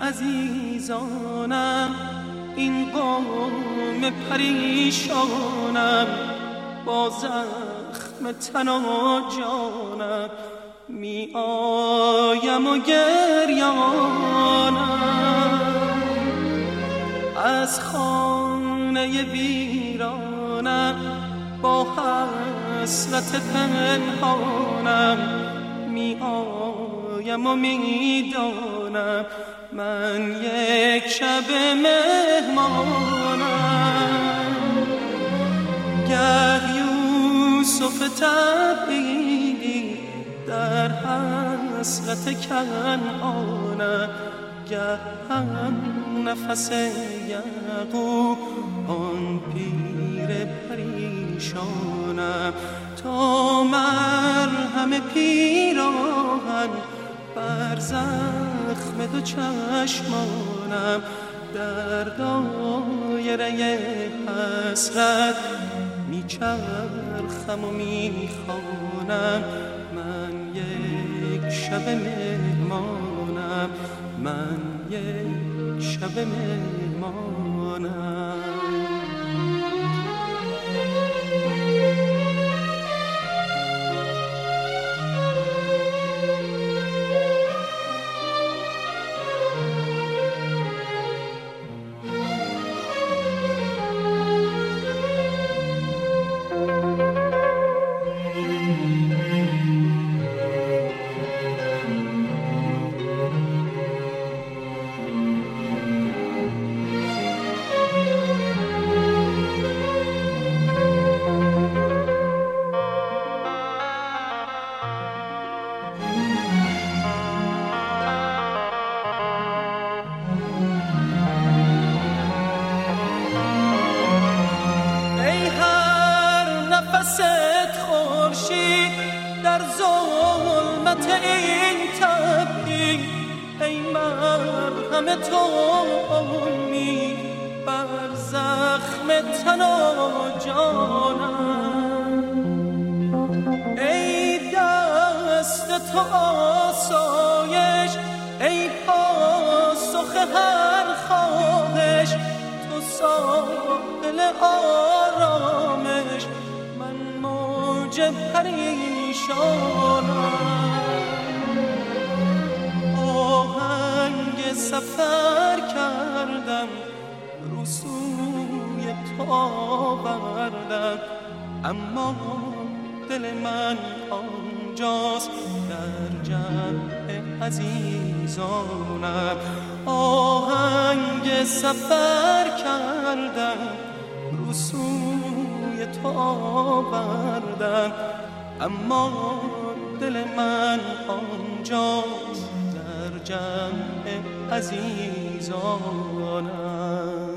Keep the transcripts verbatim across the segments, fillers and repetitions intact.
عزیزانم این قوم پریشانم با زخم تن و جانم می آیم و گریانم از خانه ویرانم با حسرت پنهانم می آیم و می دانم من یک شب مهمانم گه یوسف تبعیدی در حسرت کنعانم گه هم نفس یعقوب آن پیر پریشانم تا مرهم پیراهن بر زخم دو چشمانم در دایره حسرت میچرخم و میخوانم من یک شب مهمانم من یک شب مهمانم در ظلمت این تبدیل ای مرهم تو امید بر زخم تن و جانم ای دست تو آسایش ای پاسخ هر خواهش تو ساحل آرامش من موج پریشانم آهنگ سفر کردم رو سوی تو آوردم اما دل من آنجاست در جمع عزیزانم آهنگ سفر کردم رو سوی تو آوردم اما دل من آنجاست در جمع عزیزانم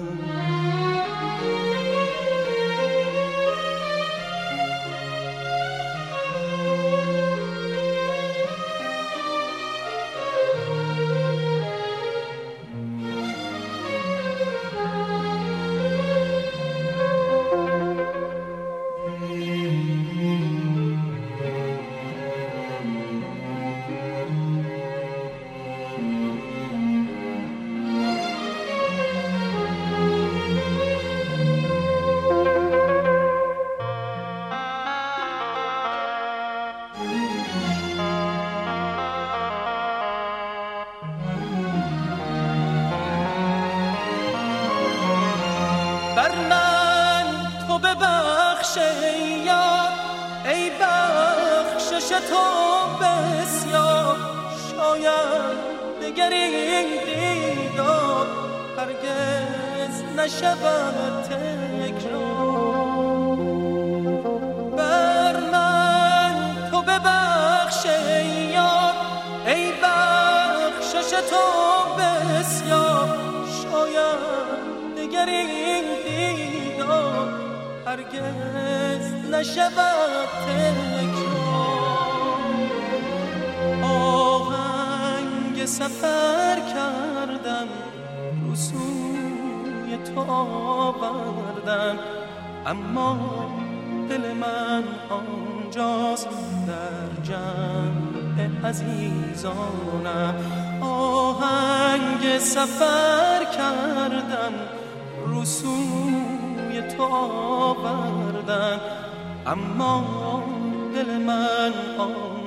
بر من تو ببخش ای یار ای بخشش تو بسیار شاید دگر این دیدار هرگز نشود تکرار بر من تو ببخش ای یار ای بخشش تو بسیار شاید دگر این دیدار هرگز نشود تکرار آهنگ سفر کردم رو سوی تو آوردم اما دل من آنجاست در جمع عزیزانم. آهنگ سفر کردم رو سوی تو آوردم، اما دل من آن